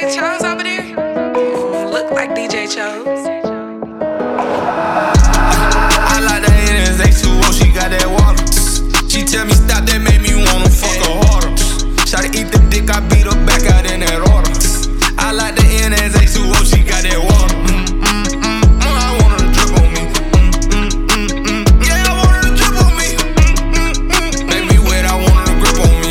DJ Chose over there? Look like DJ Chose. I like the haters, H2O, she got that water. She tell me stop, that made me wanna fuck her harder. Try to eat the dick, I beat her back out in that order. I like the NS, H2O, she got that water. I want her to drip on me. Yeah, I want her to drip on me. Make me wet, I want her to grip on me.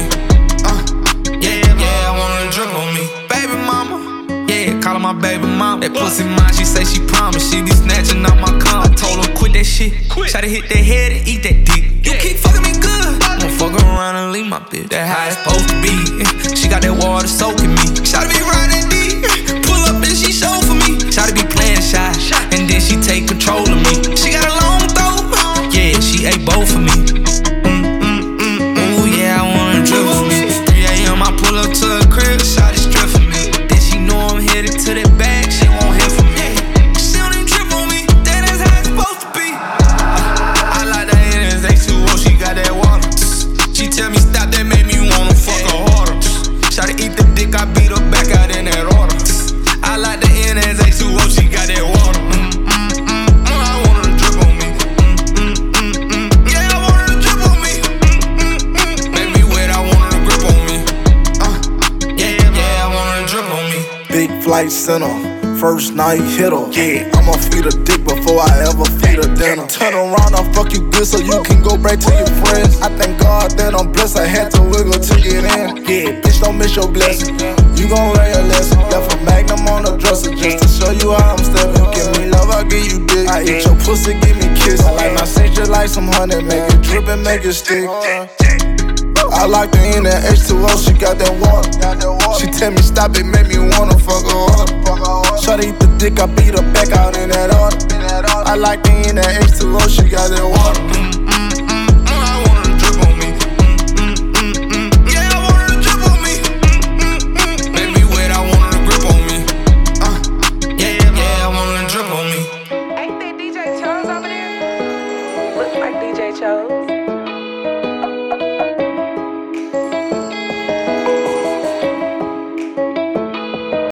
Yeah, I want her to drip on me. Baby mama, yeah, call her my baby mama. That pussy mine, she say she promised. She be snatching out my cum. I told her quit that shit. Try to hit that head and eat that dick. You keep fucking me good. I'ma fuck around and leave my bitch. That how it's supposed to be. She got that water soaking me. Try to be riding deep. Pull up and she show for me. Try to be playing shy. And then she take control of me. She got a long throat. Yeah, she ate both of me. Ooh, yeah, I wanna drip for me. 3 a.m. I pull up to her crib. Shawty strip for me. Then she know I'm headed to that bag. She won't hear from me. She don't even trip on me. That's how it's supposed to be. I like the haters, H2O, she got that water. She tell me stop, that made me wanna fuck her harder. Try to eat the dick, I beat her back out in that order. I like the NS, H2O, she got that water. I want her to drip on me. Yeah, I want her to drip on me. Make me wet, I want her to grip on me. Yeah, I want her to drip on me. Big flight center, first night hitter. Yeah, I'ma feed a dick before I ever feed a dinner. Turn around, I'll fuck you good so you can go back to your friends. I thank God that I'm blessed, I had to wiggle to get in. Yeah, bitch, don't miss your blessing. You gon' learn your lesson. Left a magnum on the dresser just to show you how I'm stepping. Give me love, I give you dick. I eat your pussy, give me kiss. I like my sex just like some honey, make it drip and make it stick. I like the in that H2O, she got that water. She tell me stop, it make me wanna fuck her harder. Shawty eat the dick, I beat her back out in that order. I like the in that H2O, she got that water. I want her to drip on me. Yeah, I want her to drip on me. Make me wet, I want her to grip on me. Yeah, I want her to drip on me. Ain't that DJ Chose over there? Look like DJ Chose.